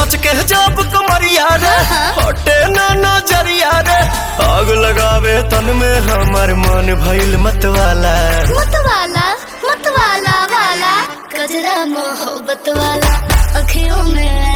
लच के जब कमरिया रे हटे ना नजरिया रे आग लगावे तन में हमार मन भइल मतवाला मतवाला वाला गजरा मोहब्बत वाला अखियों में